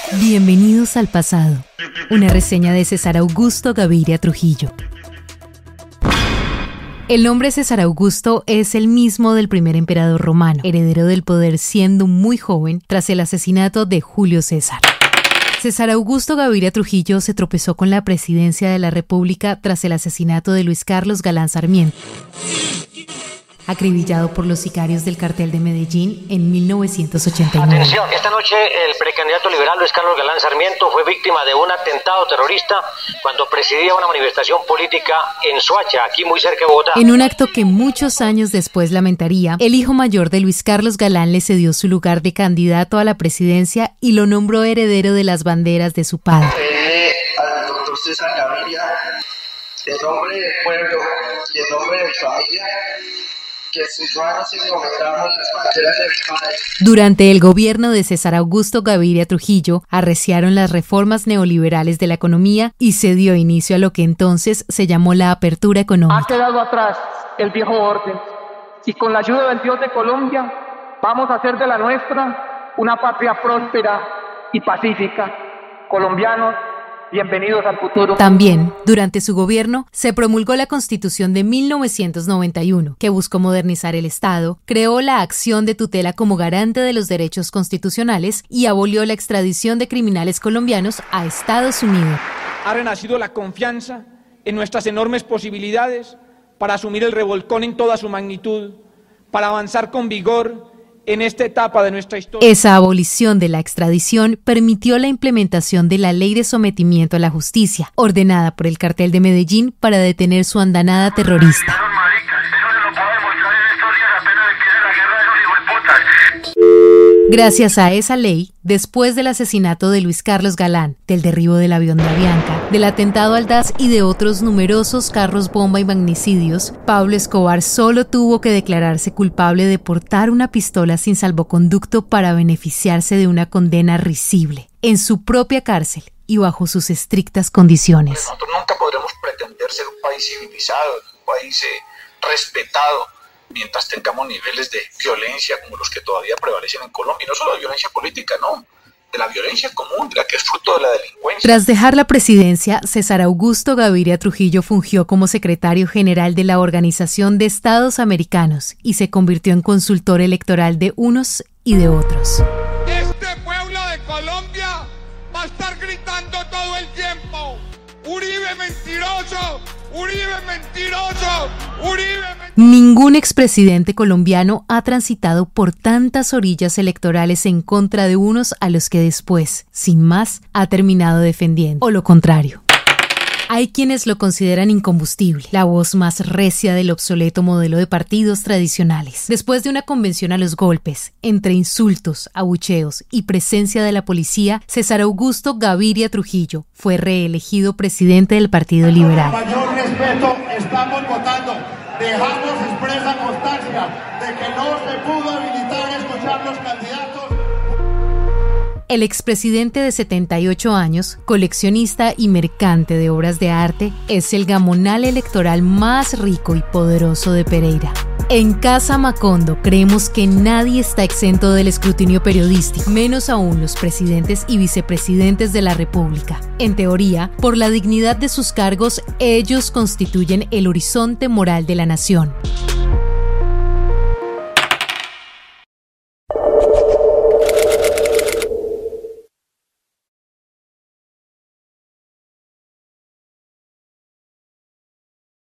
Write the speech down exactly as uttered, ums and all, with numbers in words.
Bienvenidos al pasado. Una reseña de César Augusto Gaviria Trujillo. El nombre César Augusto es el mismo del primer emperador romano, heredero del poder siendo muy joven tras el asesinato de Julio César. César Augusto Gaviria Trujillo se tropezó con la presidencia de la República tras el asesinato de Luis Carlos Galán Sarmiento, acribillado por los sicarios del cartel de Medellín en mil novecientos ochenta y nueve. Atención, esta noche el precandidato liberal Luis Carlos Galán Sarmiento fue víctima de un atentado terrorista cuando presidía una manifestación política en Soacha, aquí muy cerca de Bogotá. En un acto que muchos años después lamentaría, el hijo mayor de Luis Carlos Galán le cedió su lugar de candidato a la presidencia y lo nombró heredero de las banderas de su padre. Eh, al doctor César Gaviria, en nombre del pueblo y en nombre de mi familia, que sus manos se encomendaron las banderas de mi padre. Durante el gobierno de César Augusto Gaviria Trujillo, arreciaron las reformas neoliberales de la economía y se dio inicio a lo que entonces se llamó la apertura económica. Ha quedado atrás el viejo orden y con la ayuda del Dios de Colombia vamos a hacer de la nuestra una patria próspera y pacífica. Colombianos, bienvenidos al futuro. También, durante su gobierno, se promulgó la Constitución de mil novecientos noventa y uno, que buscó modernizar el Estado, creó la acción de tutela como garante de los derechos constitucionales y abolió la extradición de criminales colombianos a Estados Unidos. Ha renacido la confianza en nuestras enormes posibilidades para asumir el revolcón en toda su magnitud, para avanzar con vigor en esta etapa de nuestra historia. Esa abolición de la extradición permitió la implementación de la Ley de Sometimiento a la Justicia, ordenada por el cartel de Medellín para detener su andanada terrorista. Gracias a esa ley, después del asesinato de Luis Carlos Galán, del derribo del avión de Avianca, del atentado al D A S y de otros numerosos carros bomba y magnicidios, Pablo Escobar solo tuvo que declararse culpable de portar una pistola sin salvoconducto para beneficiarse de una condena risible, en su propia cárcel y bajo sus estrictas condiciones. Nosotros nunca podremos pretender ser un país civilizado, un país eh, respetado, mientras tengamos niveles de violencia como los que todavía prevalecen en Colombia, y no solo de violencia política, no, de la violencia común, de la que es fruto de la delincuencia. Tras dejar la presidencia, César Augusto Gaviria Trujillo fungió como secretario general de la Organización de Estados Americanos y se convirtió en consultor electoral de unos y de otros. Este pueblo de Colombia va a estar gritando todo el tiempo: ¡Uribe mentiroso! ¡Uribe mentiroso! ¡Uribe mentiroso! Ningún expresidente colombiano ha transitado por tantas orillas electorales en contra de unos a los que después, sin más, ha terminado defendiendo, o lo contrario. Hay quienes lo consideran incombustible, la voz más recia del obsoleto modelo de partidos tradicionales. Después de una convención a los golpes, entre insultos, abucheos y presencia de la policía, César Augusto Gaviria Trujillo fue reelegido presidente del Partido Liberal. Con mayor respeto estamos votando. Dejamos expresa constancia de que no se pudo habilitar a escuchar los candidatos. El expresidente de setenta y ocho años, coleccionista y mercante de obras de arte, es el gamonal electoral más rico y poderoso de Pereira. En Casa Macondo creemos que nadie está exento del escrutinio periodístico, menos aún los presidentes y vicepresidentes de la República. En teoría, por la dignidad de sus cargos, ellos constituyen el horizonte moral de la nación.